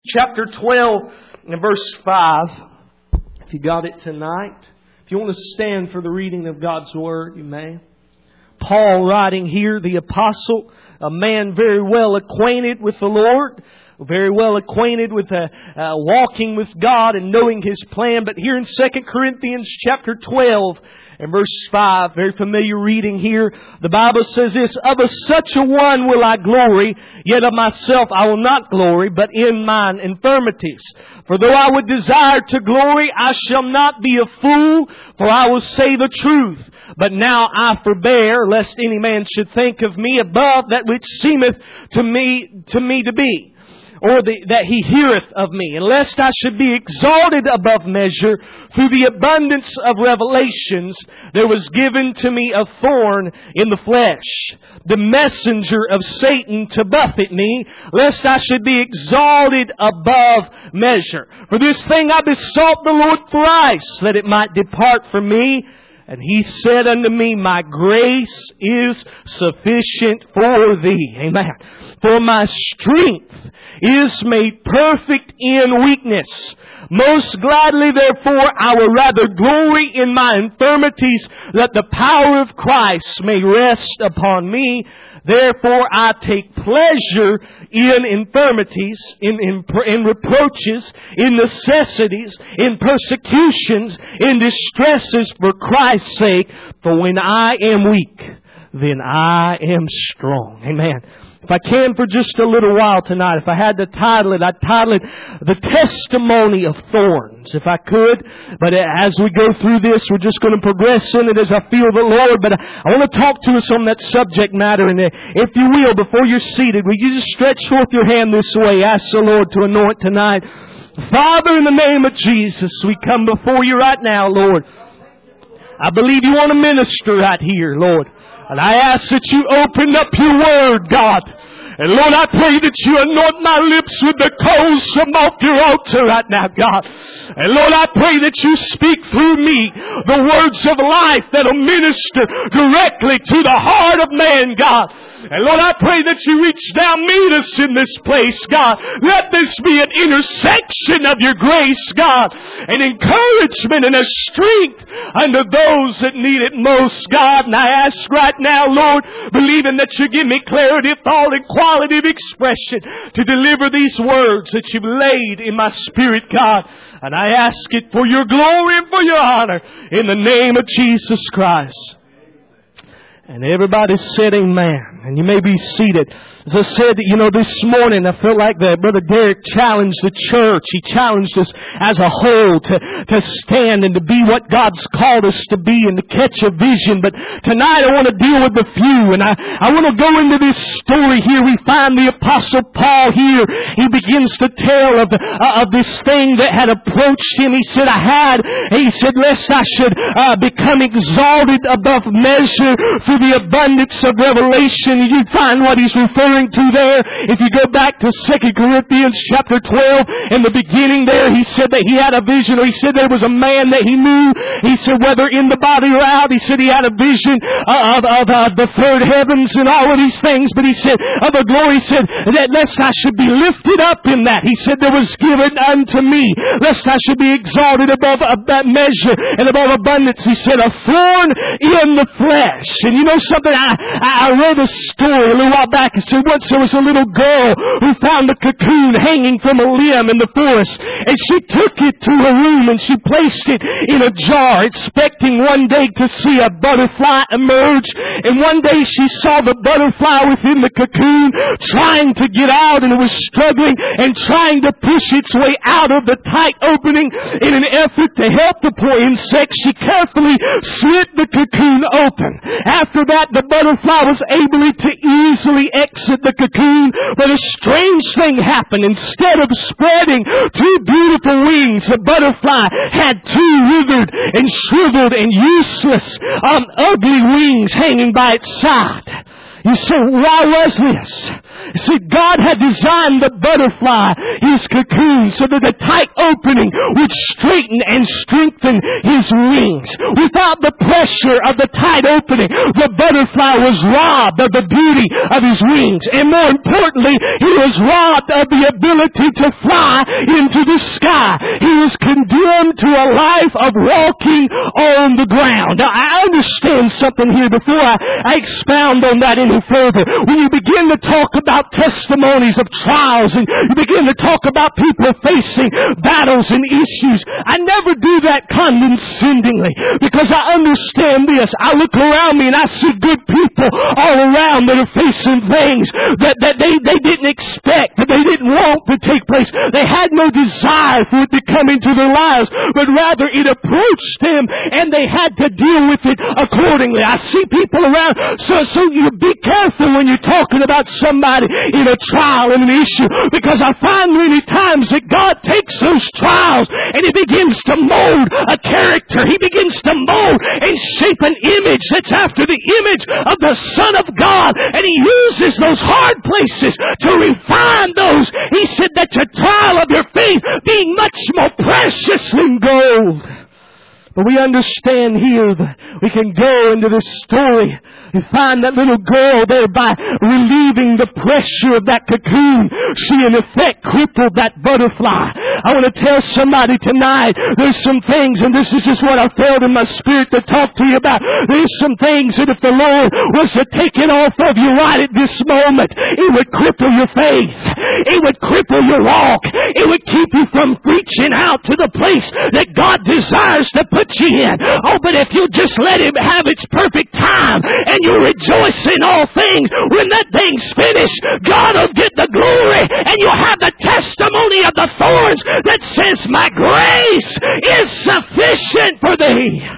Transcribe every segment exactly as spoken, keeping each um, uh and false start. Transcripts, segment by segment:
chapter twelve and verse five. If you got it tonight. If you want to stand for the reading of God's Word, you may. Paul writing here, the apostle, a man very well acquainted with the Lord, very well acquainted with uh, uh, walking with God and knowing His plan. But here in Second Corinthians chapter twelve and verse five, very familiar reading here, the Bible says this, "Of a such a one will I glory, yet of myself I will not glory, but in mine infirmities. For though I would desire to glory, I shall not be a fool, for I will say the truth. But now I forbear, lest any man should think of me above that which seemeth to me to me to be, or the, that he heareth of me, and lest I should be exalted above measure, through the abundance of revelations, there was given to me a thorn in the flesh, the messenger of Satan to buffet me, lest I should be exalted above measure. For this thing I besought the Lord thrice, that it might depart from me. And He said unto me, My grace is sufficient for thee." Amen. "For my strength is made perfect in weakness. Most gladly, therefore, I will rather glory in my infirmities, that the power of Christ may rest upon me. Therefore, I take pleasure in infirmities, in, in, in reproaches, in necessities, in persecutions, in distresses for Christ's sake. For when I am weak, then I am strong." Amen. If I can for just a little while tonight, if I had to title it, I'd title it "The Testimony of Thorns," if I could. But as we go through this, we're just going to progress in it as I feel the Lord. But I want to talk to us on that subject matter. And if you will, before you're seated, will you just stretch forth your hand this way? Ask the Lord to anoint tonight. Father, in the name of Jesus, we come before you right now, Lord. I believe you want to minister right here, Lord. And I ask that you open up your Word, God. And Lord, I pray that you anoint my lips with the coals from off your altar right now, God. And Lord, I pray that you speak through me the words of life that will minister directly to the heart of man, God. And Lord, I pray that you reach down, meet us in this place, God. Let this be an intersection of your grace, God. An encouragement and a strength unto those that need it most, God. And I ask right now, Lord, believing that you give me clarity of thought and quality of expression to deliver these words that you've laid in my spirit, God. And I ask it for your glory and for your honor in the name of Jesus Christ. And everybody said amen. And you may be seated. As I said, you know, this morning I felt like that Brother Derek challenged the church. He challenged us as a whole to, to stand and to be what God's called us to be and to catch a vision. But tonight I want to deal with the few. And I, I want to go into this story here. We find the Apostle Paul here. He begins to tell of, the, uh, of this thing that had approached him. He said, I had, he said, lest I should uh, become exalted above measure through the abundance of revelation. You find what he's referring to there. If you go back to Second Corinthians chapter twelve, in the beginning there, he said that he had a vision, or he said there was a man that he knew. He said whether in the body or out, he said he had a vision of, of uh, the third heavens and all of these things. But he said of the glory, he said that lest I should be lifted up in that. He said there was given unto me, lest I should be exalted above that measure and above abundance. He said a thorn in the flesh. And you know something, I, I read a story a little while back. It said once there was a little girl who found a cocoon hanging from a limb in the forest, and she took it to her room and she placed it in a jar, expecting one day to see a butterfly emerge. And one day she saw the butterfly within the cocoon trying to get out, and it was struggling and trying to push its way out of the tight opening. In an effort to help the poor insect, she carefully slit the cocoon open. After that, the butterfly was able to easily exit the cocoon. But a strange thing happened. Instead of spreading two beautiful wings, the butterfly had two withered and shriveled and useless, um, ugly wings hanging by its side. You say, why was this? You see, God had designed the butterfly, his cocoon, so that the tight opening would straighten and strengthen his wings. Without the pressure of the tight opening, the butterfly was robbed of the beauty of his wings. And more importantly, he was robbed of the ability to fly into the sky. He was condemned to a life of walking on the ground. Now, I understand something here before I, I expound on that any further. When you begin to talk about testimonies of trials and you begin to talk about people facing battles and issues, I never do that condescendingly, because I understand this. I look around me and I see good people all around that are facing things that, that they, they didn't expect, that they didn't want to take place. They had no desire for it to come into their lives, but rather it approached them and they had to deal with it accordingly. I see people around, so, so you be careful when you're talking about somebody in a trial and an issue, because I find many times that God takes those trials and He begins to mold a character. He begins to mold and shape an image that's after the image of the Son of God, and He uses those hard places to refine those. He said that the trial of your faith being much more precious than gold. But we understand here that we can go into this story and find that little girl there by relieving the pressure of that cocoon. She in effect crippled that butterfly. I want to tell somebody tonight, there's some things, and this is just what I felt in my spirit to talk to you about. There's some things that if the Lord was to take it off of you right at this moment, it would cripple your faith. It would cripple your walk. It would keep you from reaching out to the place that God desires to put you in. Oh, but if you just let Him have its perfect time and you rejoice in all things, when that thing's finished, God will get the glory, and you'll have the testimony of the thorns that says, my grace is sufficient for thee.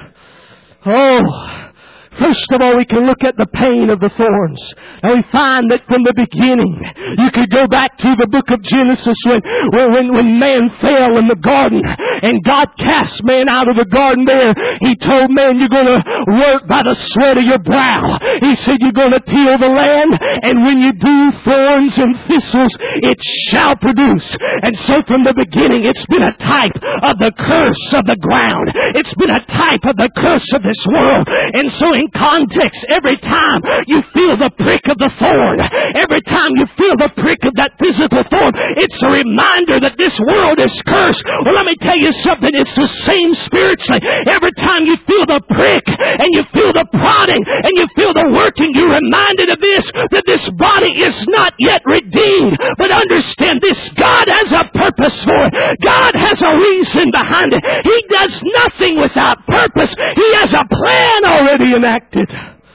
Oh, first of all, we can look at the pain of the thorns. And we find that from the beginning, you could go back to the book of Genesis when, when, when man fell in the garden and God cast man out of the garden there. He told man, you're going to work by the sweat of your brow. He said, you're going to till the land, and when you do, thorns and thistles, it shall produce. And so from the beginning, it's been a type of the curse of the ground. It's been a type of the curse of this world. And so in context, every time you feel the prick of the thorn, every time you feel the prick of that physical thorn, it's a reminder that this world is cursed. Well, let me tell you something. It's the same spiritually. Every time you feel the prick and you feel the prodding and you feel the working, you're reminded of this, that this body is not yet redeemed. But understand this, God has a purpose for it. God has a reason behind it. He does nothing without purpose. He has a plan already enacted.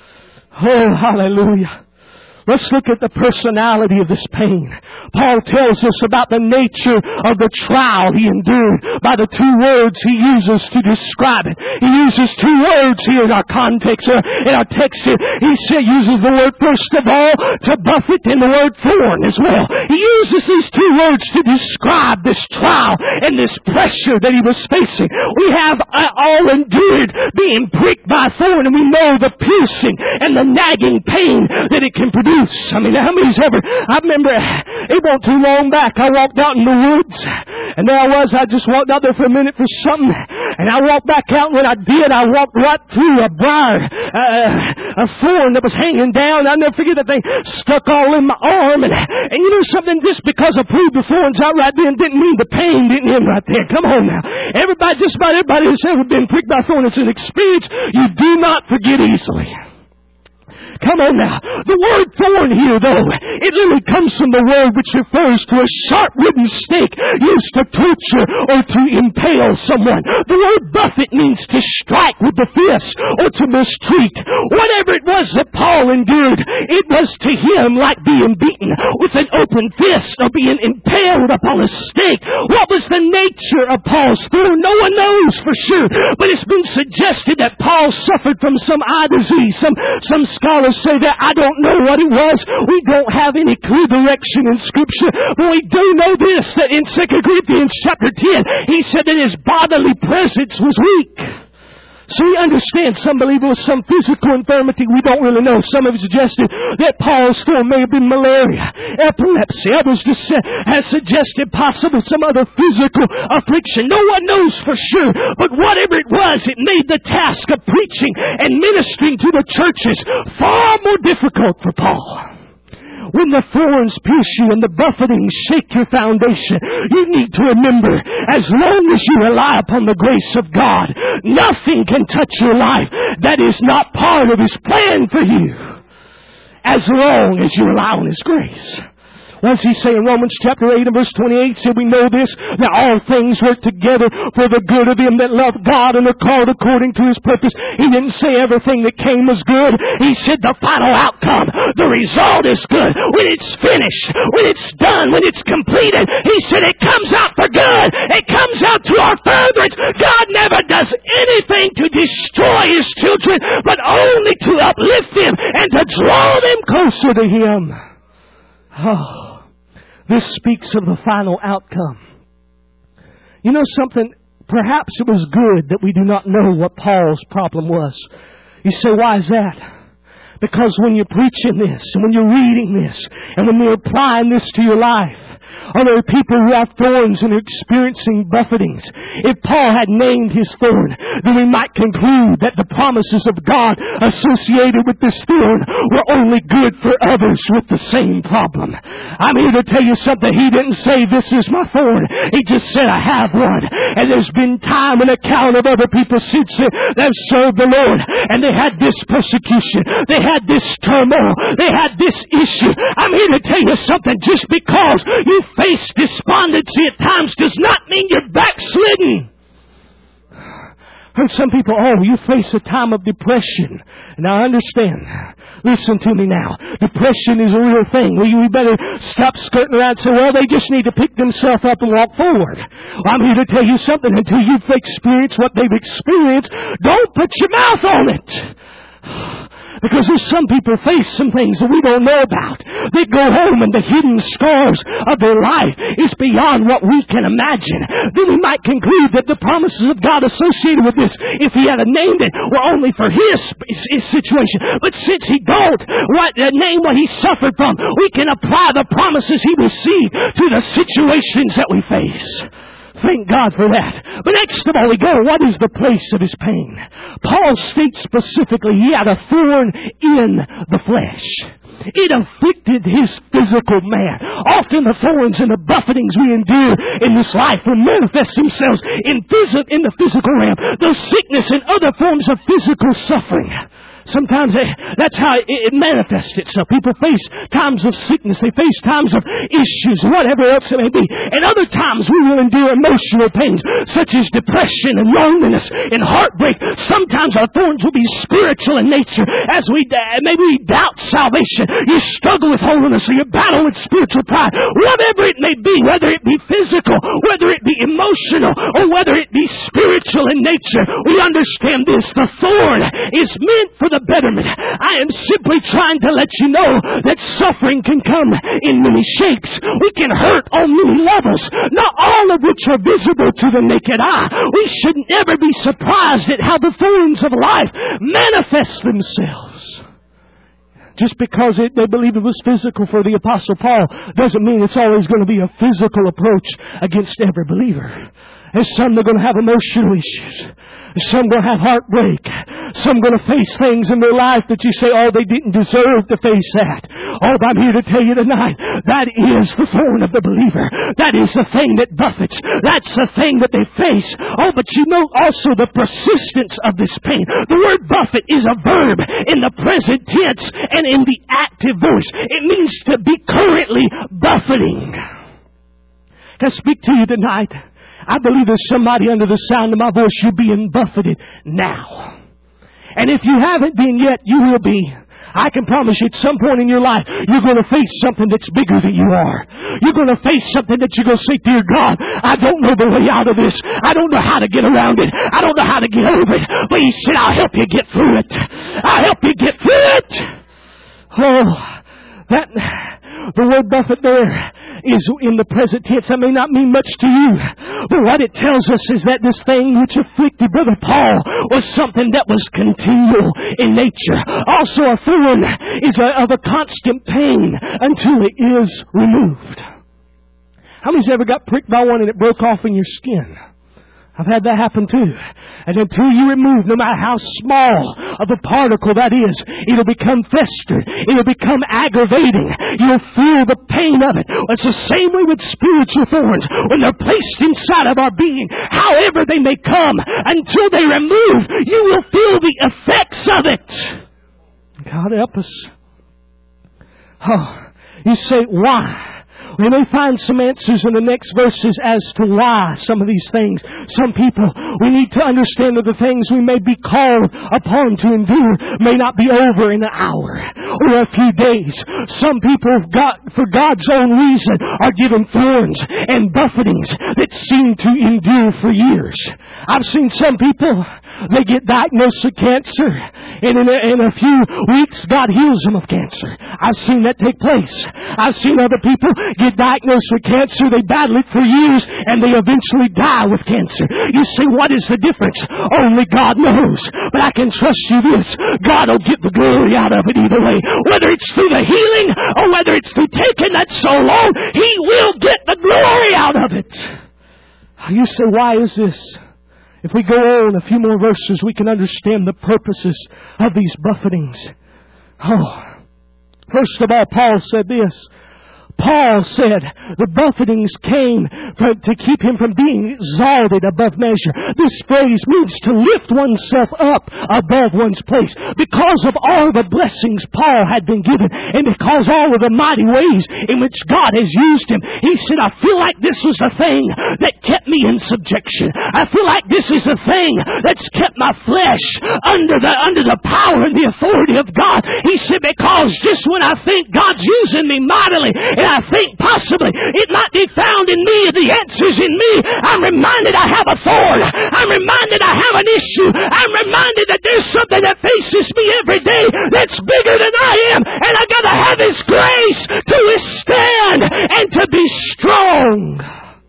Oh, hallelujah. Let's look at the personality of this pain. Paul tells us about the nature of the trial he endured by the two words he uses to describe it. He uses two words here in our context, uh, in our text here. He said, uses the word first of all to buffet, and the word thorn as well. He uses these two words to describe this trial and this pressure that he was facing. We have uh, all endured being pricked by a thorn, and we know the piercing and the nagging pain that it can produce. I mean, how many's ever... I remember it wasn't too long back. I walked out in the woods, and there I was. I just walked out there for a minute for something, and I walked back out, and when I did, I walked right through a briar, uh, a thorn that was hanging down. I'll never forget that thing stuck all in my arm. And, and you know something? Just because I pulled the thorns out right then didn't mean the pain didn't end right there. Come on now. Everybody, just about everybody who's ever been pricked by a thorn, it's an experience you do not forget easily. Come on now. The word thorn here, though, it literally comes from the word which refers to a sharp wooden stake used to torture or to impale someone. The word buffet means to strike with the fist or to mistreat. Whatever it was that Paul endured, it was to him like being beaten with an open fist or being impaled upon a stake. What was the nature of Paul's thorn? No one knows for sure, but it's been suggested that Paul suffered from some eye disease. Some, some scholars say that. I don't know what it was. We don't have any clear direction in Scripture. But we do know this, that in Second Corinthians chapter ten, he said that his bodily presence was weak. So we understand some believe it was some physical infirmity. We don't really know. Some have suggested that Paul's thorn may have been malaria, epilepsy. Others just has suggested possibly some other physical affliction. No one knows for sure. But whatever it was, it made the task of preaching and ministering to the churches far more difficult for Paul. When the thorns pierce you and the buffetings shake your foundation, you need to remember, as long as you rely upon the grace of God, nothing can touch your life that is not part of His plan for you. As long as you rely on His grace. What does He say in Romans chapter eight and verse twenty-eight? Said we know this, that all things work together for the good of them that love God and are called according to His purpose. He didn't say everything that came was good. He said the final outcome, the result is good. When it's finished, when it's done, when it's completed, He said it comes out for good. It comes out to our furtherance. God never does anything to destroy His children, but only to uplift them and to draw them closer to Him. Oh. This speaks of the final outcome. You know something? Perhaps it was good that we do not know what Paul's problem was. You say, why is that? Because when you're preaching this, and when you're reading this, and when you're applying this to your life, are there people who have thorns and are experiencing buffetings? If Paul had named his thorn, then we might conclude that the promises of God associated with this thorn were only good for others with the same problem. I'm here to tell you something. He didn't say, this is my thorn. He just said, I have one. And there's been time and account of other people since that have served the Lord. And they had this persecution. They had this turmoil. They had this issue. I'm here to tell you something. Just because you face despondency at times does not mean you're backslidden. Heard some people, oh, you face a time of depression. Now understand. Listen to me now. Depression is a real thing. We, we better stop skirting around and say, well, they just need to pick themselves up and walk forward. Well, I'm here to tell you something. Until you've experienced what they've experienced, don't put your mouth on it. Because there's some people face some things that we don't know about. They go home and the hidden scars of their life is beyond what we can imagine. Then we might conclude that the promises of God associated with this, if He had named it, were only for His, his situation. But since He don't what, uh, name what He suffered from, we can apply the promises He received to the situations that we face. Thank God for that. But next of all, we go, what is the place of his pain? Paul states specifically he had a thorn in the flesh. It afflicted his physical man. Often the thorns and the buffetings we endure in this life will manifest themselves in, phys- in the physical realm. Those sickness and other forms of physical suffering. Sometimes that's how it manifests itself. People face times of sickness. They face times of issues, whatever else it may be. And other times we will endure emotional pains, such as depression and loneliness and heartbreak. Sometimes our thorns will be spiritual in nature. As we maybe we doubt salvation, you struggle with holiness, or you battle with spiritual pride. Whatever it may be, whether it be physical, whether it be emotional, or whether it be spiritual in nature, we understand this. The thorn is meant for the betterment. I am simply trying to let you know that suffering can come in many shapes. We can hurt on many levels, not all of which are visible to the naked eye. We should never be surprised at how the thorns of life manifest themselves. Just because it, they believe it was physical for the Apostle Paul doesn't mean it's always going to be a physical approach against every believer. There's some that are going to have emotional issues. Some going to have heartbreak. Some going to face things in their life that you say, oh, they didn't deserve to face that. Oh, but I'm here to tell you tonight, that is the thorn of the believer. That is the thing that buffets. That's the thing that they face. Oh, but you know also the persistence of this pain. The word buffet is a verb in the present tense and in the active voice. It means to be currently buffeting. Can I speak to you tonight? I believe there's somebody under the sound of my voice. You're being buffeted now. And if you haven't been yet, you will be. I can promise you at some point in your life, you're going to face something that's bigger than you are. You're going to face something that you're going to say, dear God, I don't know the way out of this. I don't know how to get around it. I don't know how to get over it. But He said, I'll help you get through it. I'll help you get through it. Oh, that, the word buffet there is in the present tense. That may not mean much to you. But what it tells us is that this thing which afflicted Brother Paul was something that was continual in nature. Also a thorn is a, of a constant pain until it is removed. How many's ever got pricked by one and it broke off in your skin? I've had that happen too. And until you remove, no matter how small of a particle that is, it'll become festered. It'll become aggravating. You'll feel the pain of it. It's the same way with spiritual thorns. When they're placed inside of our being, however they may come, until they remove, you will feel the effects of it. God help us. Oh, you say, why? We may find some answers in the next verses as to why some of these things. Some people, we need to understand that the things we may be called upon to endure may not be over in an hour or a few days. Some people, God, for God's own reason, are given thorns and buffetings that seem to endure for years. I've seen some people, they get diagnosed with cancer, and in a, in a few weeks, God heals them of cancer. I've seen that take place. I've seen other people get diagnosed with cancer, they battle it for years, and they eventually die with cancer. You say, what is the difference? Only God knows. But I can trust you this. God will get the glory out of it either way. Whether it's through the healing or whether it's through taking that soul on, He will get the glory out of it. You say, why is this? If we go on a few more verses, we can understand the purposes of these buffetings. Oh, first of all, Paul said this. Paul said the buffetings came for, to keep him from being exalted above measure. This phrase means to lift oneself up above one's place. Because of all the blessings Paul had been given, and because all of the mighty ways in which God has used him, he said, I feel like this was the thing that kept me in subjection. I feel like this is the thing that's kept my flesh under the, under the power and the authority of God. He said, because just when I think God's using me mightily, and I think possibly it might be found in me, the answer's in me, I'm reminded I have a thorn. I'm reminded I have an issue. I'm reminded that there's something that faces me every day that's bigger than I am. And I got to have His grace to withstand and to be strong.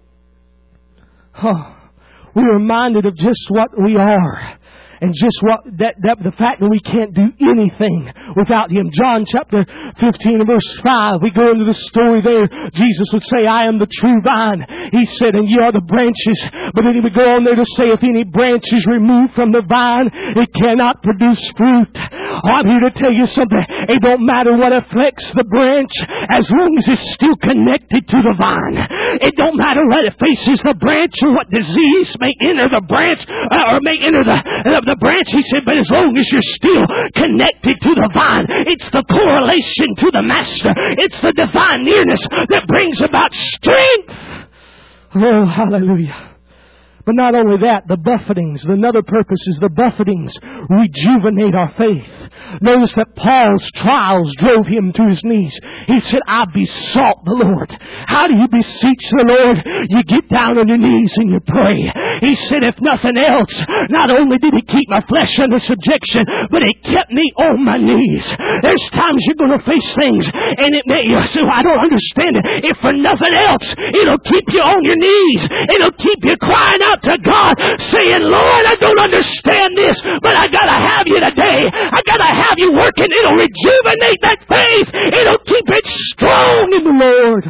Oh, we're reminded of just what we are. And just what that, that the fact that we can't do anything without Him. John chapter fifteen and verse five, we go into the story there. Jesus would say, I am the true vine. He said, and ye are the branches. But then He would go on there to say, if any branch is removed from the vine, it cannot produce fruit. Oh, I'm here to tell you something. It don't matter what afflicts the branch as long as it's still connected to the vine. It don't matter what it faces the branch or what disease may enter the branch uh, or may enter the, uh, the branch. He said, but as long as you're still connected to the vine, it's the correlation to the Master. It's the divine nearness that brings about strength. Oh, hallelujah. But not only that, the buffetings, another purpose is the buffetings rejuvenate our faith. Notice that Paul's trials drove him to his knees. He said, I besought the Lord. How do you beseech the Lord? You get down on your knees and you pray. He said, if nothing else, not only did He keep my flesh under subjection, but He kept me on my knees. There's times you're going to face things and it may, you say, well, I don't understand it. If for nothing else, it'll keep you on your knees. It'll keep you crying out to God, saying, Lord, I don't understand this, but I gotta have You today. I gotta have You working. It'll rejuvenate that faith. It'll keep it strong in the Lord.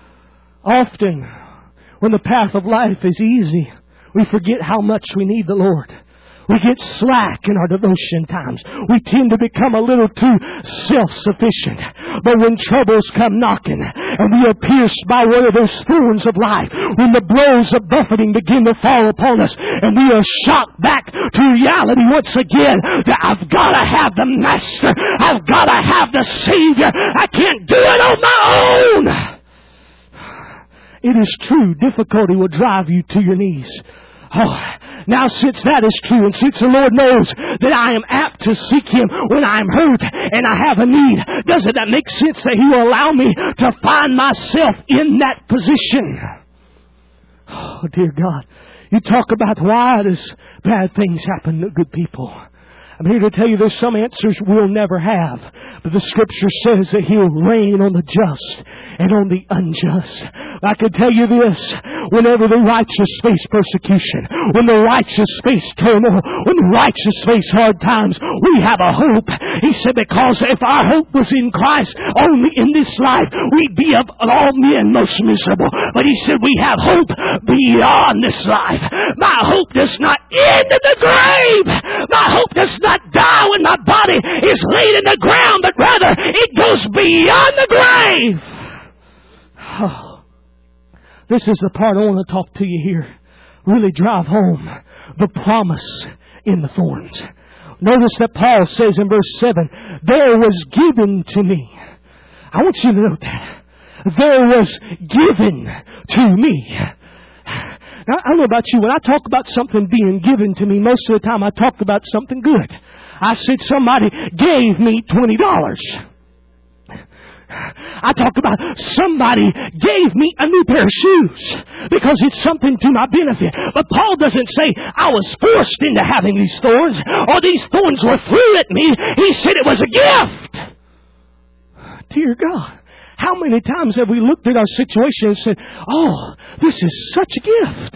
Often, when the path of life is easy, we forget how much we need the Lord. We get slack in our devotion times. We tend to become a little too self-sufficient. But when troubles come knocking and we are pierced by one of those thorns of life, when the blows of buffeting begin to fall upon us and we are shocked back to reality once again that I've got to have the Master. I've got to have the Savior. I can't do it on my own. It is true, difficulty will drive you to your knees. Oh, now since that is true, and since the Lord knows that I am apt to seek Him when I am hurt and I have a need, doesn't that make sense that He will allow me to find myself in that position? Oh, dear God. You talk about why does bad things happen to good people. I'm here to tell you there's some answers we'll never have. But the Scripture says that He'll reign on the just and on the unjust. I can tell you this, whenever the righteous face persecution, when the righteous face turmoil, when the righteous face hard times, we have a hope. He said, because if our hope was in Christ only in this life, we'd be of all men most miserable. But He said, we have hope beyond this life. My hope does not end in the grave. My hope does not die when my body is laid in the ground, but rather it goes beyond the grave. Oh, this is the part I want to talk to you here. Really drive home the promise in the thorns. Notice that Paul says in verse seven, there was given to me. I want you to know that. There was given to me. Now, I don't know about you. When I talk about something being given to me, most of the time I talk about something good. I said somebody gave me twenty dollars. I talk about somebody gave me a new pair of shoes because it's something to my benefit. But Paul doesn't say I was forced into having these thorns or these thorns were thrown at me. He said it was a gift. Dear God, how many times have we looked at our situation and said, oh, this is such a gift.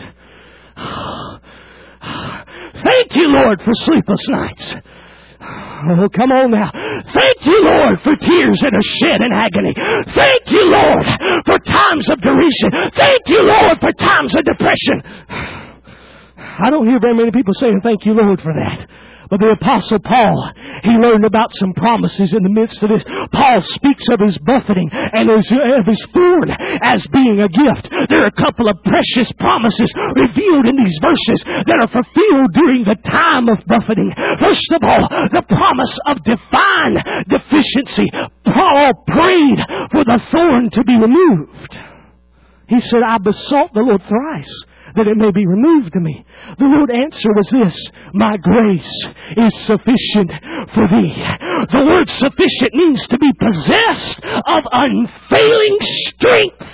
Thank you, Lord, for sleepless nights. Oh, come on now. Thank you, Lord, for tears that are shed in agony. Thank you, Lord, for times of derision. Thank you, Lord, for times of depression. I don't hear very many people saying thank you, Lord, for that. But the Apostle Paul, he learned about some promises in the midst of this. Paul speaks of his buffeting and his, of his thorn as being a gift. There are a couple of precious promises revealed in these verses that are fulfilled during the time of buffeting. First of all, the promise of divine deficiency. Paul prayed for the thorn to be removed. He said, I besought the Lord thrice that it may be removed to me. The Lord's answer was this, my grace is sufficient for thee. The word sufficient means to be possessed of unfailing strength.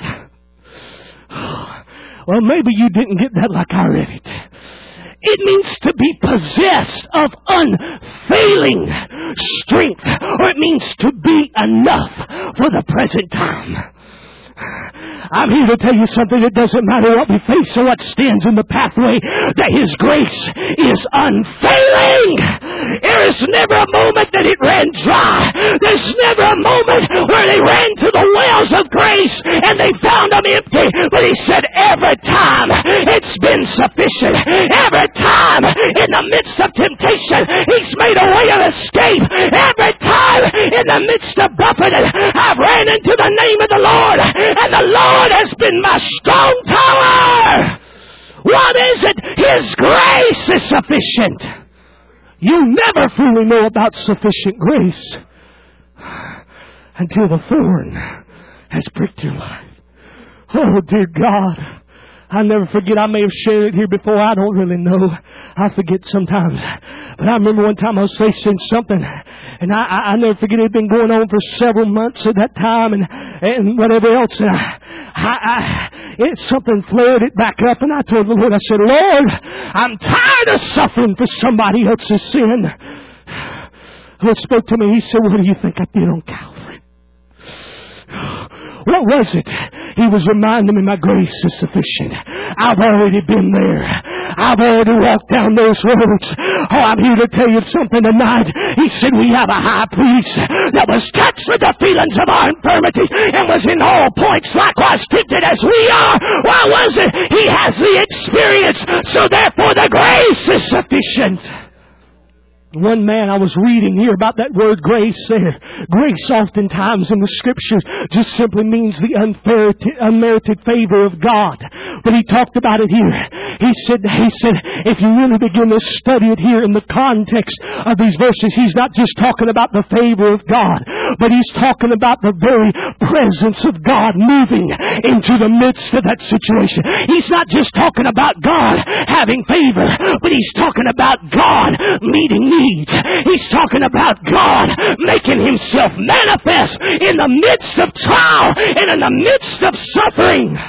Well, maybe you didn't get that like I read it. It means to be possessed of unfailing strength, or it means to be enough for the present time. I'm here to tell you something. It doesn't matter what we face or what stands in the pathway, that His grace is unfailing. There is never a moment that it ran dry. There's never a moment where they ran to the wells of grace and they found them empty. But He said every time it's been sufficient. Every time in the midst of temptation He's made a way of escape. Every time in the midst of buffeting I've ran into the name of the Lord, and the Lord has been my strong tower. What is it? His grace is sufficient. You never fully know about sufficient grace until the thorn has pricked your life. Oh, dear God. I'll never forget. I may have shared it here before. I don't really know. I forget sometimes. But I remember one time I was facing something, and I, I, I never forget. It had been going on for several months at that time, and and whatever else. And I, I, I, it something flared it back up, and I told the Lord, I said, Lord, I'm tired of suffering for somebody else's sin. The Lord spoke to me. He said, what do you think I did on Calvary? What was it? He was reminding me my grace is sufficient. I've already been there. I've already walked down those roads. Oh, I'm here to tell you something tonight. He said we have a high priest that was touched with the feelings of our infirmities and was in all points likewise tempted as we are. Why was it? He has the experience. So therefore the grace is sufficient. One man I was reading here about that word grace there. Grace oftentimes in the Scriptures just simply means the unmerited, unmerited favor of God. But he talked about it here. He said, he said, if you really begin to study it here in the context of these verses, he's not just talking about the favor of God, but he's talking about the very presence of God moving into the midst of that situation. He's not just talking about God having favor, but he's talking about God meeting needs. He's talking about God making Himself manifest in the midst of trial and in the midst of suffering.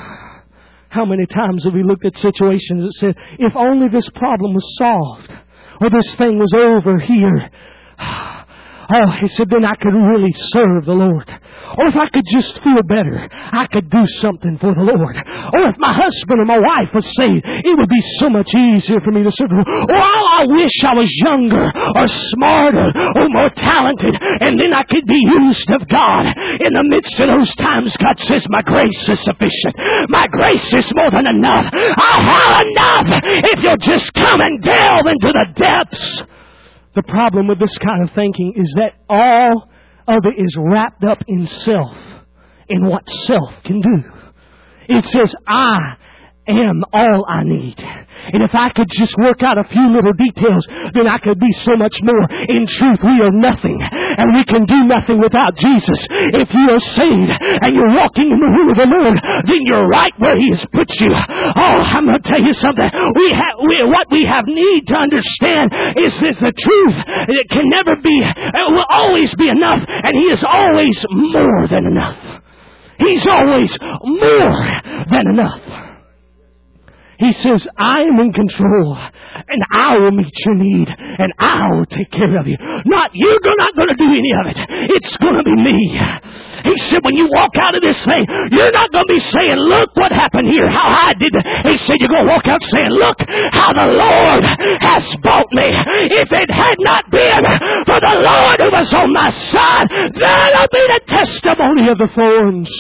How many times have we looked at situations that said, if only this problem was solved, or this thing was over here, oh, he said, then I could really serve the Lord. Or if I could just feel better, I could do something for the Lord. Or if my husband or my wife was saved, it would be so much easier for me to serve the Lord. Or oh, I wish I was younger or smarter or more talented, and then I could be used of God. In the midst of those times, God says, my grace is sufficient. My grace is more than enough. I have enough if you'll just come and delve into the depths. The problem with this kind of thinking is that all of it is wrapped up in self, in what self can do. It says, I am all I need. And if I could just work out a few little details, then I could be so much more. In truth, we are nothing. And we can do nothing without Jesus. If you are saved and you're walking in the will of the Lord, then you're right where He has put you. Oh, I'm going to tell you something. We have, we, what we have need to understand is this, the truth. It can never be, it will always be enough. And He is always more than enough. He's always more than enough. He says, I am in control, and I will meet your need, and I will take care of you. Not, you're not going to do any of it. It's going to be me. He said, when you walk out of this thing, you're not going to be saying, look what happened here, how I did it. He said, you're going to walk out saying, look how the Lord has bought me. If it had not been for the Lord who was on my side, that'll be the testimony of the thorns.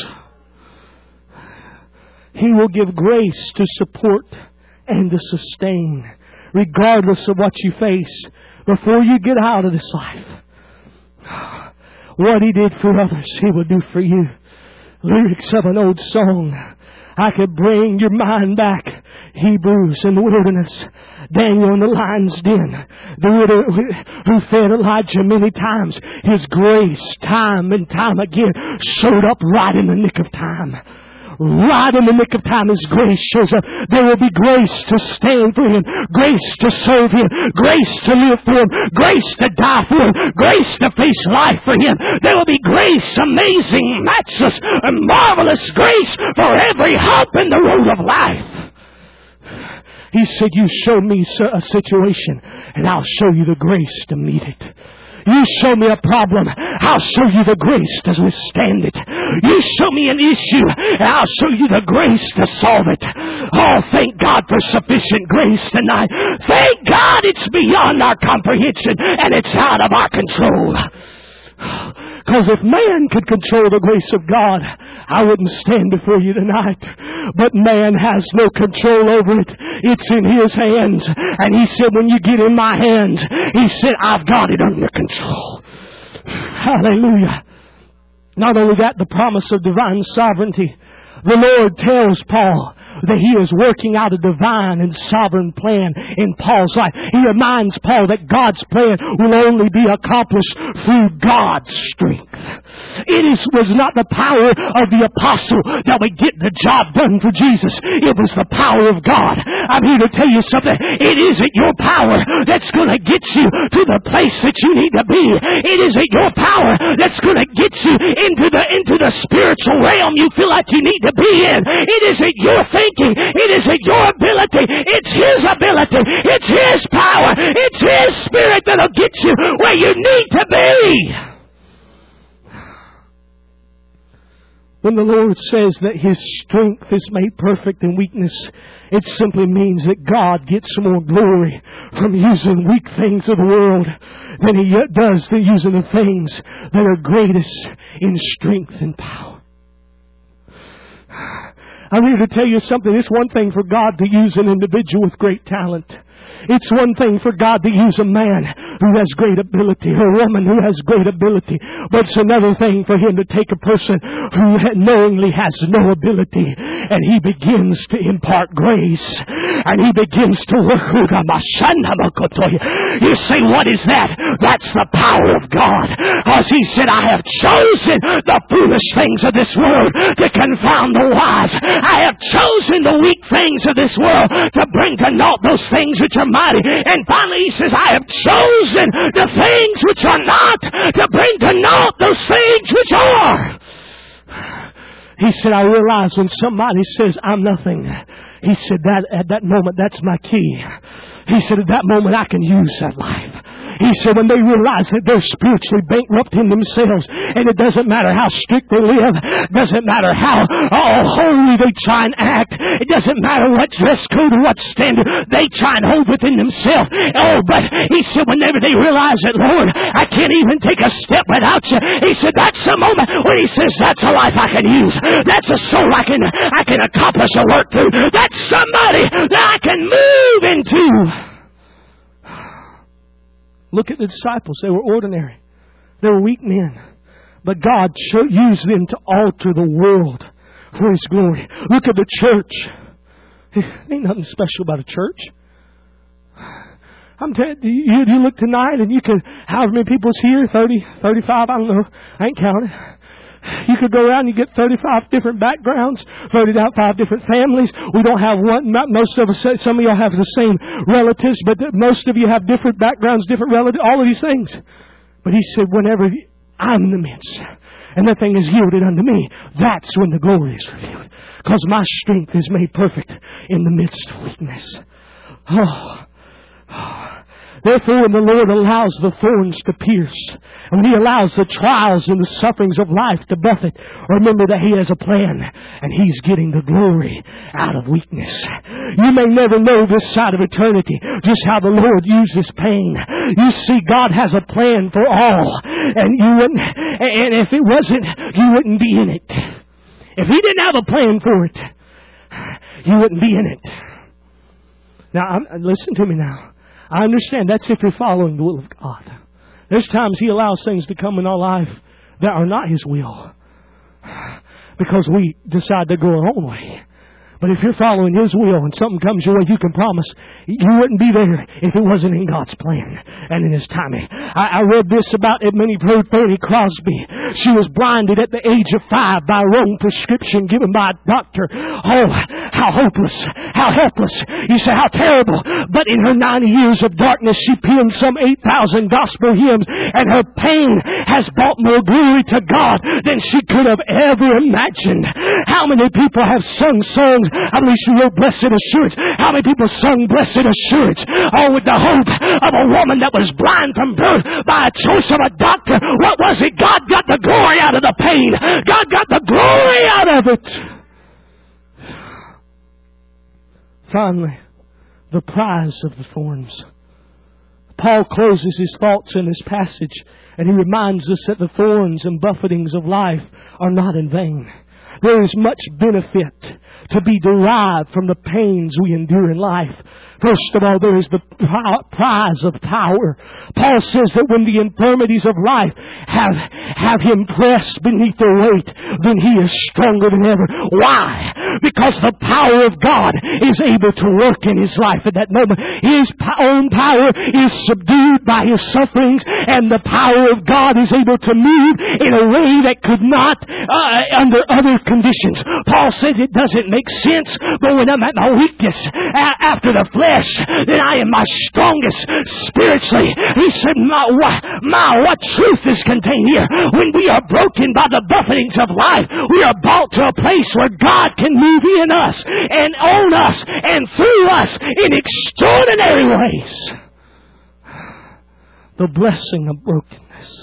He will give grace to support and to sustain, regardless of what you face, before you get out of this life. What He did for others, He will do for you. Lyrics of an old song. I could bring your mind back. Hebrews in the wilderness. Daniel in the lion's den. The widow who fed Elijah many times. His grace, time and time again, showed up right in the nick of time. Right in the nick of time, His grace shows up. There will be grace to stand for Him, grace to serve Him, grace to live for Him, grace to die for Him, grace to face life for Him. There will be grace, amazing, matchless, and marvelous grace for every hump in the road of life. He said, you show me a situation, and I'll show you the grace to meet it. You show me a problem, I'll show you the grace to withstand it. You show me an issue, and I'll show you the grace to solve it. Oh, thank God for sufficient grace tonight. Thank God it's beyond our comprehension, and it's out of our control. Because if man could control the grace of God, I wouldn't stand before you tonight. But man has no control over it. It's in His hands. And He said, when you get in my hands, He said, I've got it under control. Hallelujah. Not only that, the promise of divine sovereignty. The Lord tells Paul that He is working out a divine and sovereign plan in Paul's life. He reminds Paul that God's plan will only be accomplished through God's strength. It is, was not the power of the apostle that would get the job done for Jesus. It was the power of God. I'm here to tell you something. It isn't your power that's going to get you to the place that you need to be. It isn't your power that's going to get you into the, into the spiritual realm you feel like you need to be in. It isn't your thinking. It isn't your ability. It's His ability. It's His power. It's His Spirit that'll get you where you need to be. When the Lord says that His strength is made perfect in weakness, it simply means that God gets more glory from using weak things of the world than He does than using the things that are greatest in strength and power. I'm here to tell you something. It's one thing for God to use an individual with great talent. It's one thing for God to use a man who has great ability, or a woman who has great ability. But it's another thing for Him to take a person who knowingly has no ability, and He begins to impart grace, and He begins to work. You say, what is that? That's the power of God. Because He said, I have chosen the foolish things of this world to confound the wise. I have chosen the weak things of this world to bring to naught those things which are mighty. And finally He says, I have chosen the things which are not to bring to naught those things which are. He said, I realize when somebody says, I'm nothing, He said, that at that moment, that's my key. He said, at that moment, I can use that life. He said, when they realize that they're spiritually bankrupt in themselves, and it doesn't matter how strict they live, doesn't matter how oh, holy they try and act, it doesn't matter what dress code or what standard they try and hold within themselves. Oh, but he said, whenever they realize that, Lord, I can't even take a step without you, he said, that's the moment when he says, that's a life I can use. That's a soul I can, I can accomplish a work through. That's somebody that I can move into. Look at the disciples. They were ordinary. They were weak men. But God used them to alter the world for His glory. Look at the church. There ain't nothing special about a church. I'm telling you, you, you look tonight and you can, however many people's here, thirty, thirty-five, I don't know. I ain't counting. You could go around and you get thirty-five different backgrounds, thirty-five different families. We don't have one. Not most of us, some of y'all have the same relatives, but most of you have different backgrounds, different relatives, all of these things. But He said, whenever I'm in the midst, and that thing is yielded unto me, that's when the glory is revealed. Because my strength is made perfect in the midst of weakness. Oh. oh. Therefore, when the Lord allows the thorns to pierce, and when He allows the trials and the sufferings of life to buffet, remember that He has a plan, and He's getting the glory out of weakness. You may never know this side of eternity just how the Lord uses pain. You see, God has a plan for all, and you wouldn't, and if it wasn't, you wouldn't be in it. If He didn't have a plan for it, you wouldn't be in it. Now, I'm, listen to me now. I understand that's if you're following the will of God. There's times He allows things to come in our life that are not His will, because we decide to go our own way. But if you're following His will and something comes your way, you can promise you wouldn't be there if it wasn't in God's plan and in His timing. I, I read this about Edmund Fanny Crosby. She was blinded at the age of five by a wrong prescription given by a doctor. Oh, how hopeless, how helpless. You say, how terrible. But in her ninety years of darkness, she penned some eight thousand gospel hymns, and her pain has brought more glory to God than she could have ever imagined. How many people have sung songs? I believe she wrote Blessed Assurance. How many people sung Blessed Assurance? Oh, with the hope of a woman that was blind from birth by a choice of a doctor. What was it? God got the glory out of the pain. God got the glory out of it. Finally, the prize of the thorns. Paul closes his thoughts in this passage, and he reminds us that the thorns and buffetings of life are not in vain. There is much benefit to be derived from the pains we endure in life. First of all, there is the prize of power. Paul says that when the infirmities of life have, have him pressed beneath their weight, then he is stronger than ever. Why? Because the power of God is able to work in his life at that moment. His own power is subdued by his sufferings, and the power of God is able to move in a way that could not uh, under other conditions. Paul says it doesn't make sense, but when I'm at my weakness, a- after the flesh, then I am my strongest spiritually. He said, my, my, what truth is contained here? When we are broken by the buffetings of life, we are brought to a place where God can move in us and on us and through us in extraordinary ways. The blessing of brokenness.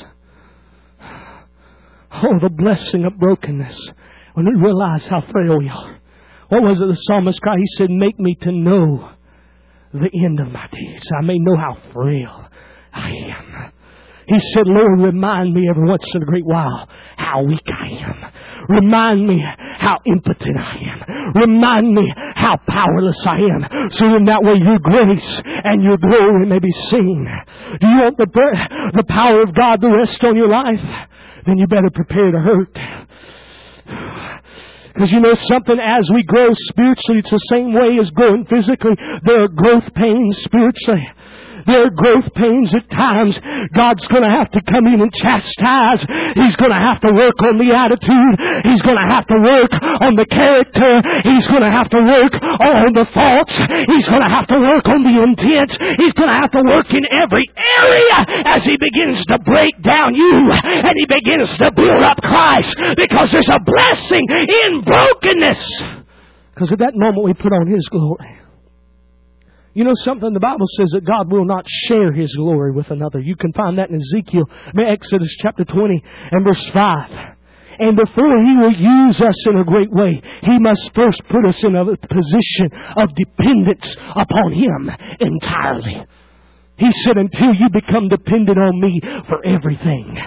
Oh, the blessing of brokenness. When we realize how frail we are. What was it the psalmist cried? He said, make me to know the end of my days. I may know how frail I am. He said, Lord, remind me every once in a great while how weak I am. Remind me how impotent I am. Remind me how powerless I am. So in that way your grace and your glory may be seen. Do you want the, the power of God to rest on your life? Then you better prepare to hurt. Because you know something, as we grow spiritually, it's the same way as growing physically. There are growth pains spiritually. There are growth pains at times. God's going to have to come in and chastise. He's going to have to work on the attitude. He's going to have to work on the character. He's going to have to work on the thoughts. He's going to have to work on the intents. He's going to have to work in every area as He begins to break down you and He begins to build up Christ. Because there's a blessing in brokenness. Because at that moment we put on His glory. You know something? The Bible says that God will not share His glory with another. You can find that in Ezekiel, Exodus chapter twenty and verse five. And before He will use us in a great way, He must first put us in a position of dependence upon Him entirely. He said, until you become dependent on Me for everything.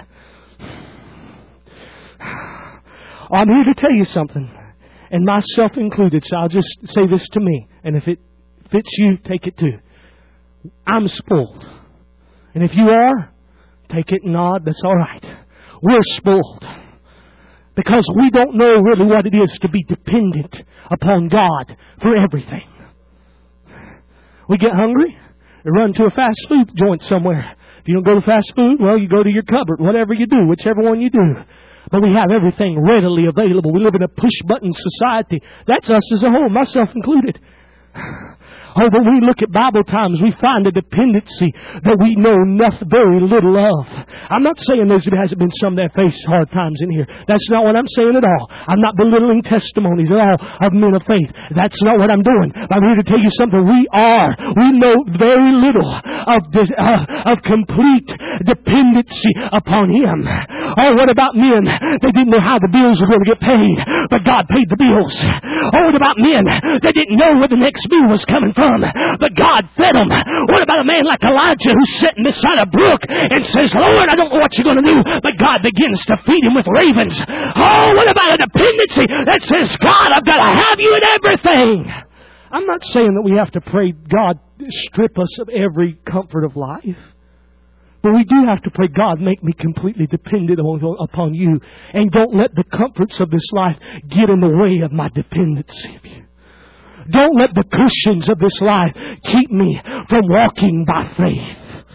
I'm here to tell you something, and myself included, so I'll just say this to me, and if it fits you, take it too. I'm spoiled. And if you are, take it and nod, that's all right. We're spoiled. Because we don't know really what it is to be dependent upon God for everything. We get hungry, we run to a fast food joint somewhere. If you don't go to fast food, well, you go to your cupboard, whatever you do, whichever one you do. But we have everything readily available. We live in a push-button society. That's us as a whole, myself included. Oh, but when we look at Bible times, we find a dependency that we know nothing, very little of. I'm not saying there hasn't been some that face hard times in here. That's not what I'm saying at all. I'm not belittling testimonies at all of men of faith. That's not what I'm doing. I'm here to tell you something. We are. We know very little of this, uh, of complete dependency upon Him. Oh, what about men? They didn't know how the bills were going to get paid, but God paid the bills. Oh, what about men? They didn't know where the next meal was coming from, but God fed them. What about a man like Elijah who's sitting beside a brook and says, Lord, I don't know what you're going to do, but God begins to feed him with ravens. Oh, what about a dependency that says, God, I've got to have you in everything. I'm not saying that we have to pray, God, strip us of every comfort of life. But we do have to pray, God, make me completely dependent upon you. And don't let the comforts of this life get in the way of my dependency of you. Don't let the cushions of this life keep me from walking by faith.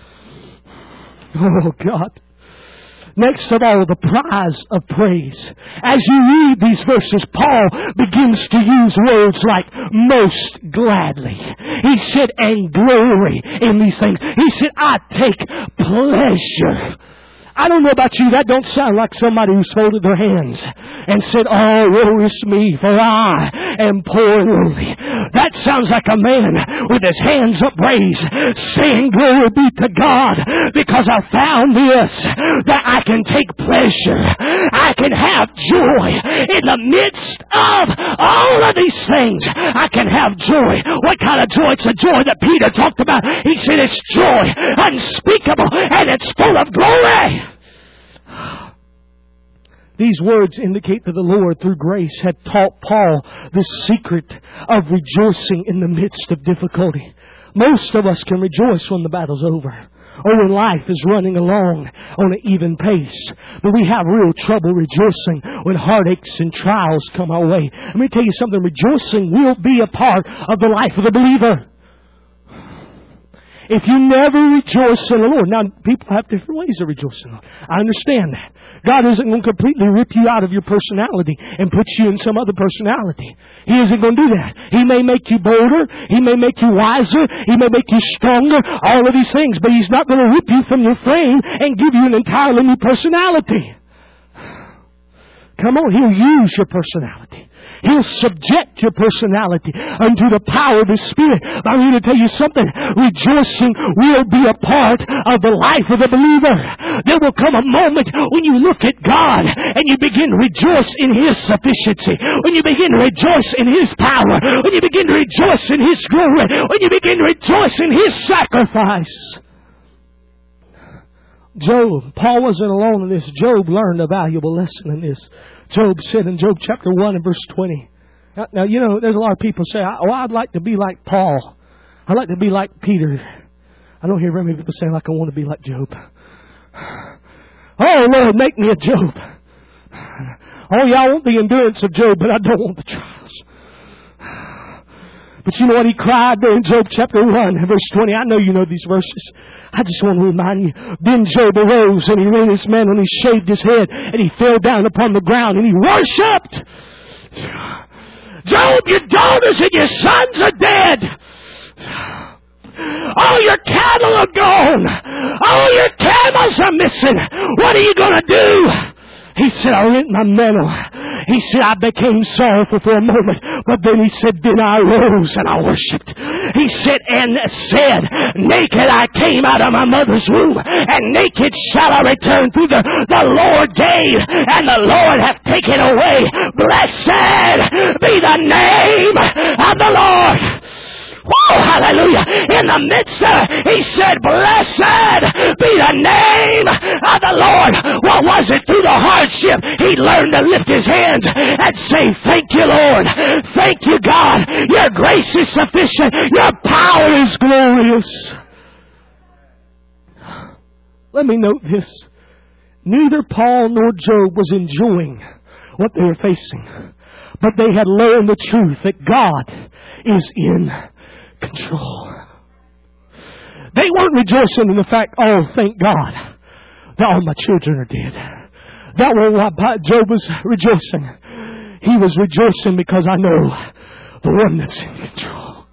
Oh, God. Next of all, the prize of praise. As you read these verses, Paul begins to use words like most gladly. He said, and glory in these things. He said, I take pleasure. I don't know about you, that don't sound like somebody who's folded their hands and said, oh, woe is me, for I am poor and lowly. That sounds like a man with his hands upraised, saying, glory be to God, because I found this, that I can take pleasure. I can have joy in the midst of all of these things. I can have joy. What kind of joy? It's a joy that Peter talked about. He said it's joy unspeakable, and it's full of glory. These words indicate that the Lord, through grace, had taught Paul the secret of rejoicing in the midst of difficulty. Most of us can rejoice when the battle's over, or when life is running along on an even pace. But we have real trouble rejoicing when heartaches and trials come our way. Let me tell you something. Rejoicing will be a part of the life of the believer. If you never rejoice in the Lord. Now, people have different ways of rejoicing. I understand that. God isn't going to completely rip you out of your personality and put you in some other personality. He isn't going to do that. He may make you bolder. He may make you wiser. He may make you stronger. All of these things. But He's not going to rip you from your frame and give you an entirely new personality. Come on, He'll use your personality. He'll subject your personality unto the power of His Spirit. But I'm here to tell you something. Rejoicing will be a part of the life of the believer. There will come a moment when you look at God and you begin to rejoice in His sufficiency. When you begin to rejoice in His power. When you begin to rejoice in His glory. When you begin to rejoice in His sacrifice. Job, Paul wasn't alone in this. Job learned a valuable lesson in this. Job said in Job chapter one and verse twenty. Now, now, you know, there's a lot of people say, oh, I'd like to be like Paul. I'd like to be like Peter. I don't hear very many people saying, like, I want to be like Job. Oh, Lord, make me a Job. Oh, yeah, I want the endurance of Job, but I don't want the trials. But you know what he cried there in Job chapter one and verse twenty? I know you know these verses. I just want to remind you. Then Job arose and he rent his mantle and he shaved his head and he fell down upon the ground and he worshipped. Job, your daughters and your sons are dead. All your cattle are gone. All your camels are missing. What are you going to do? He said, I rent my mantle. He said, I became sorrowful for a moment, but then he said, then I rose and I worshipped. He said, and said, naked I came out of my mother's womb, and naked shall I return through the, the Lord gave, and the Lord hath taken away. Blessed be the name of the Lord. Whoa, hallelujah. In the midst of it, he said, blessed be the name of the Lord. What was it? Through the hardship, he learned to lift his hands and say, thank you, Lord. Thank you, God. Your grace is sufficient. Your power is glorious. Let me note this. Neither Paul nor Job was enjoying what they were facing, but they had learned the truth that God is in control. They weren't rejoicing in the fact, oh, thank God that all my children are dead. That was why Job was rejoicing. He was rejoicing because I know the one that's in control.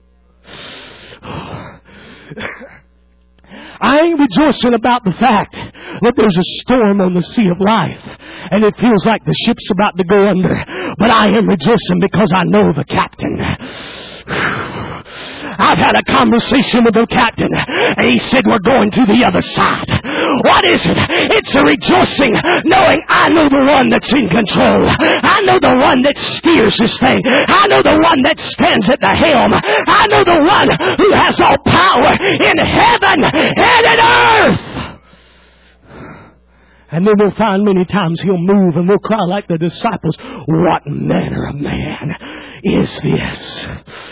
I ain't rejoicing about the fact that there's a storm on the sea of life and it feels like the ship's about to go under. But I am rejoicing because I know the captain. I've had a conversation with the captain, and he said, we're going to the other side. What is it? It's a rejoicing, knowing I know the one that's in control. I know the one that steers this thing. I know the one that stands at the helm. I know the one who has all power in heaven and in earth. And then we'll find many times he'll move and we'll cry like the disciples, what manner of man is this?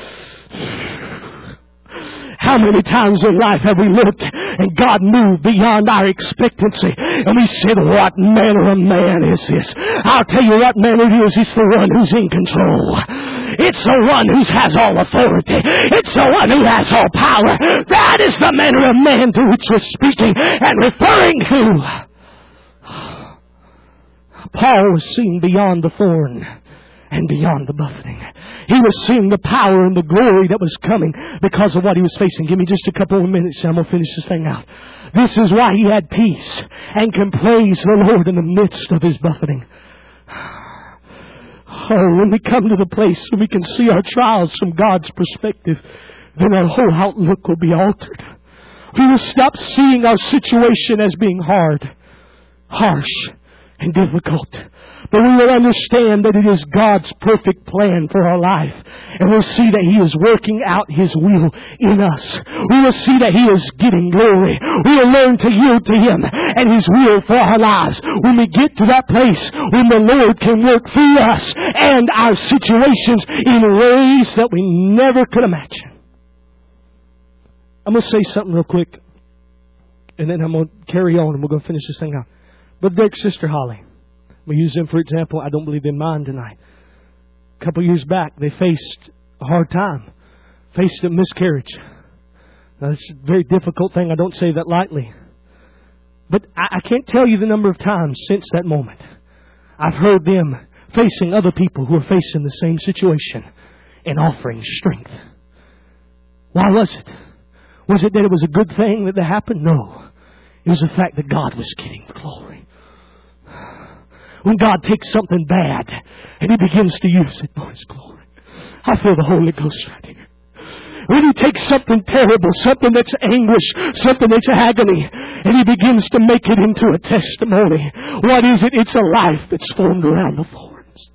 How many times in life have we looked and God moved beyond our expectancy and we said, what manner of man is this? I'll tell you what manner it is. It's the one who's in control. It's the one who has all authority. It's the one who has all power. That is the manner of man to which we're speaking and referring to. Paul was seeing beyond the thorn and beyond the buffeting. He was seeing the power and the glory that was coming because of what he was facing. Give me just a couple of minutes and I'm going to finish this thing out. This is why he had peace and can praise the Lord in the midst of his buffeting. Oh, when we come to the place where we can see our trials from God's perspective, then our whole outlook will be altered. We will stop seeing our situation as being hard, harsh, and difficult. But we will understand that it is God's perfect plan for our life. And we'll see that He is working out His will in us. We will see that He is getting glory. We will learn to yield to Him and His will for our lives. When we get to that place when the Lord can work through us and our situations in ways that we never could imagine. I'm going to say something real quick. And then I'm going to carry on and we're going to finish this thing out. But Dick's sister Holly. We use them for example. I don't believe they mind tonight. A couple of years back, they faced a hard time. Faced a miscarriage. Now, it's a very difficult thing. I don't say that lightly. But I, I can't tell you the number of times since that moment I've heard them facing other people who are facing the same situation and offering strength. Why was it? Was it that it was a good thing that that happened? No. It was the fact that God was getting the glory. When God takes something bad and He begins to use it for His glory. I feel the Holy Ghost right here. When He takes something terrible, something that's anguish, something that's agony, and He begins to make it into a testimony. What is it? It's a life that's formed around the thorns.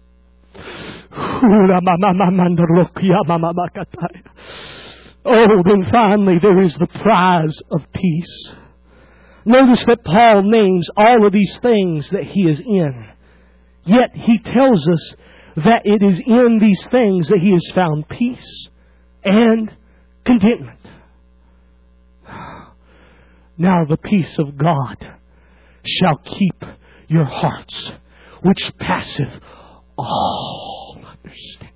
Oh, then finally there is the prize of peace. Notice that Paul names all of these things that he is in. Yet he tells us that it is in these things that he has found peace and contentment. Now the peace of God shall keep your hearts, which passeth all understanding.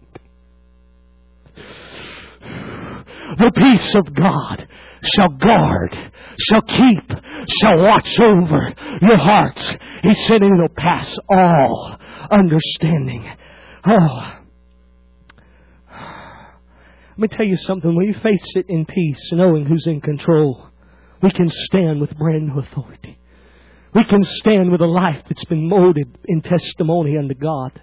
The peace of God shall guard, shall keep, shall watch over your hearts. He said it'll pass all understanding. Oh. Let me tell you something. When you face it in peace, knowing who's in control, we can stand with brand new authority. We can stand with a life that's been molded in testimony unto God.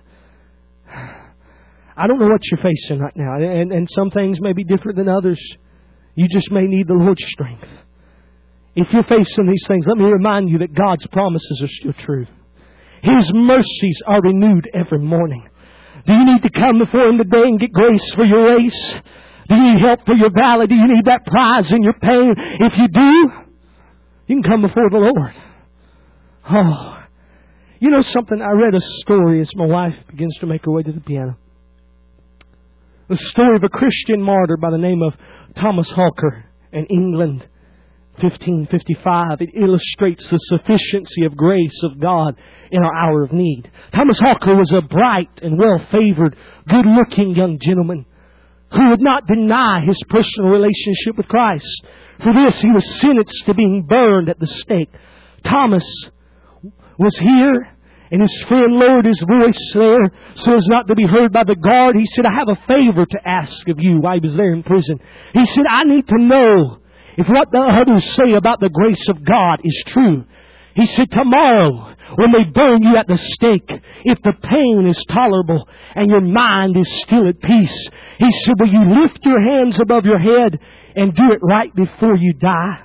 I don't know what you're facing right now. And, and some things may be different than others. You just may need the Lord's strength. If you're facing these things, let me remind you that God's promises are still true. His mercies are renewed every morning. Do you need to come before Him today and get grace for your race? Do you need help for your valley? Do you need that prize in your pain? If you do, you can come before the Lord. Oh, you know something? I read a story as my wife begins to make her way to the piano. The story of a Christian martyr by the name of Thomas Hawker in England, fifteen fifty-five. It illustrates the sufficiency of grace of God in our hour of need. Thomas Hawker was a bright and well-favored, good-looking young gentleman who would not deny his personal relationship with Christ. For this, he was sentenced to being burned at the stake. Thomas was here, and his friend lowered his voice there so as not to be heard by the guard. He said, I have a favor to ask of you while he was there in prison. He said, I need to know if what the others say about the grace of God is true. He said, tomorrow, when they burn you at the stake, if the pain is tolerable and your mind is still at peace, he said, will you lift your hands above your head and do it right before you die?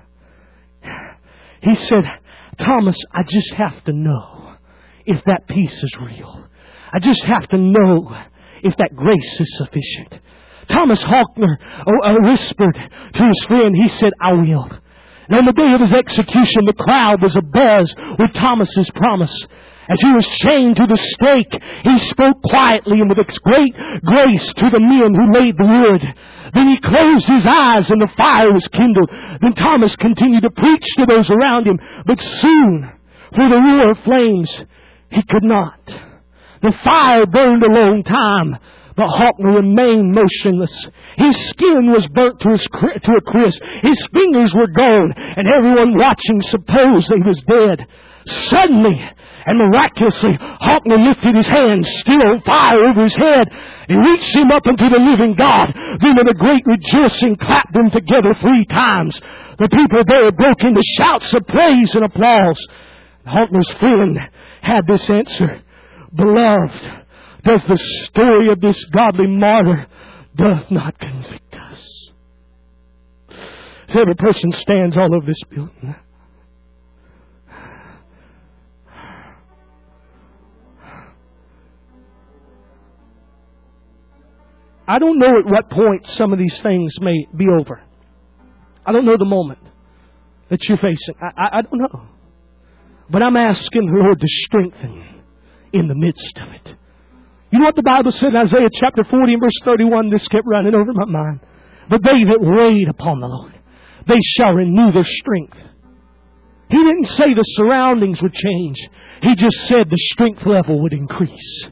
He said, Thomas, I just have to know if that peace is real. I just have to know if that grace is sufficient. Thomas Hawker uh, whispered to his friend, he said, I will. And on the day of his execution, the crowd was abuzz with Thomas's promise. As he was chained to the stake, he spoke quietly and with great grace to the men who laid the wood. Then he closed his eyes and the fire was kindled. Then Thomas continued to preach to those around him. But soon, through the roar of flames, he could not. The fire burned a long time, but Hawker remained motionless. His skin was burnt to, his, to a crisp. His fingers were gone, and everyone watching supposed that he was dead. Suddenly and miraculously, Hawker lifted his hands, still on fire, over his head. He reached him up into the living God. Then in a great rejoicing, clapped them together three times. The people there broke into shouts of praise and applause. Hawker's friend had this answer. Beloved, does the story of this godly martyr doth not convict us? So every person stands all over this building. I don't know at what point some of these things may be over. I don't know the moment that you're facing. I, I, I don't know. But I'm asking the Lord to strengthen in the midst of it. You know what the Bible said in Isaiah chapter forty and verse thirty-one? This kept running over my mind. But they that wait upon the Lord, they shall renew their strength. He didn't say the surroundings would change. He just said the strength level would increase.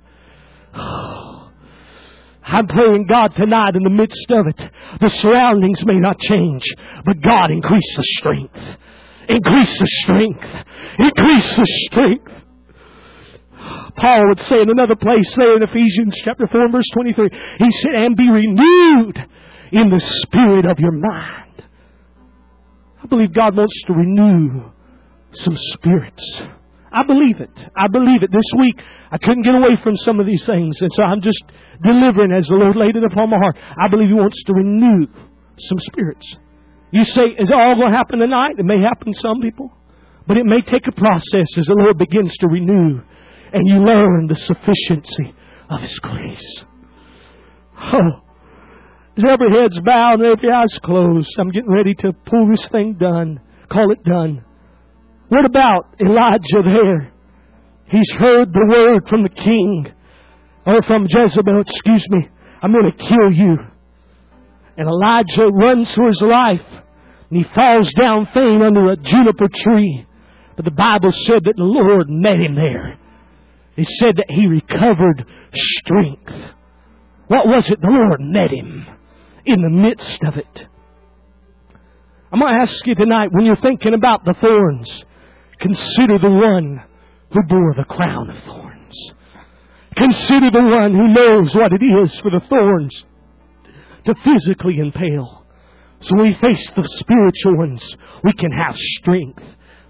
I'm praying God tonight in the midst of it. The surroundings may not change, but God increase the strength. Increase the strength. Increase the strength. Paul would say in another place there in Ephesians chapter four and verse twenty-three, he said, and be renewed in the spirit of your mind. I believe God wants to renew some spirits. I believe it. I believe it. This week, I couldn't get away from some of these things. And so I'm just delivering as the Lord laid it upon my heart. I believe He wants to renew some spirits. You say, is it all going to happen tonight? It may happen to some people. But it may take a process as the Lord begins to renew. And you learn the sufficiency of His grace. Oh, as every head's bowed and every eye's closed, I'm getting ready to pull this thing done. Call it done. What about Elijah there? He's heard the word from the king. Or from Jezebel, excuse me. I'm going to kill you. And Elijah runs for his life. And he falls down faint under a juniper tree. But the Bible said that the Lord met him there. It said that he recovered strength. What was it? The Lord met him in the midst of it. I'm going to ask you tonight, when you're thinking about the thorns, consider the one who bore the crown of thorns. Consider the one who knows what it is for the thorns to physically impale. So when we face the spiritual ones, we can have strength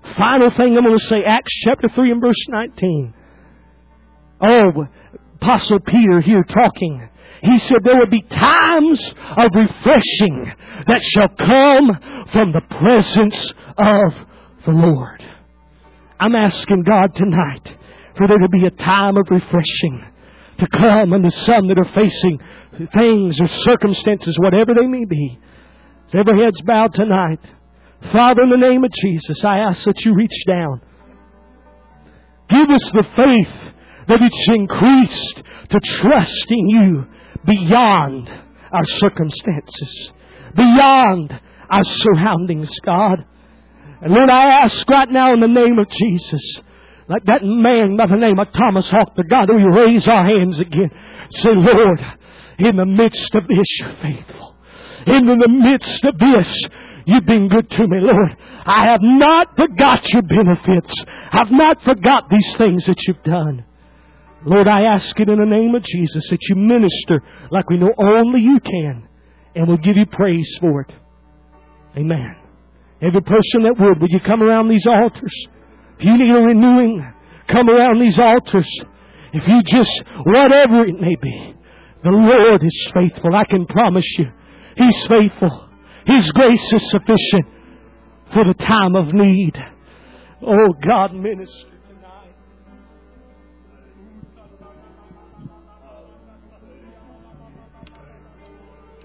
Final thing I'm going to say, Acts chapter three and verse nineteen. Oh, Apostle Peter here talking. He said there will be times of refreshing that shall come from the presence of the Lord. I'm asking God tonight for there to be a time of refreshing to come unto some that are facing things or circumstances, whatever they may be. As every head's bowed tonight, Father, in the name of Jesus, I ask that you reach down. Give us the faith that it's increased to trust in you beyond our circumstances, beyond our surroundings, God. And Lord, I ask right now in the name of Jesus, like that man by the name of Thomas Hawk, the God, we raise our hands again. Say, Lord, in the midst of this, you're faithful. In the midst of this, you've been good to me, Lord. I have not forgot your benefits. I've not forgot these things that you've done. Lord, I ask it in the name of Jesus that you minister like we know only you can. And we'll give you praise for it. Amen. Every person that would, would you come around these altars? If you need a renewing, come around these altars. If you just, whatever it may be, the Lord is faithful. I can promise you, He's faithful. His grace is sufficient for the time of need. Oh, God, minister.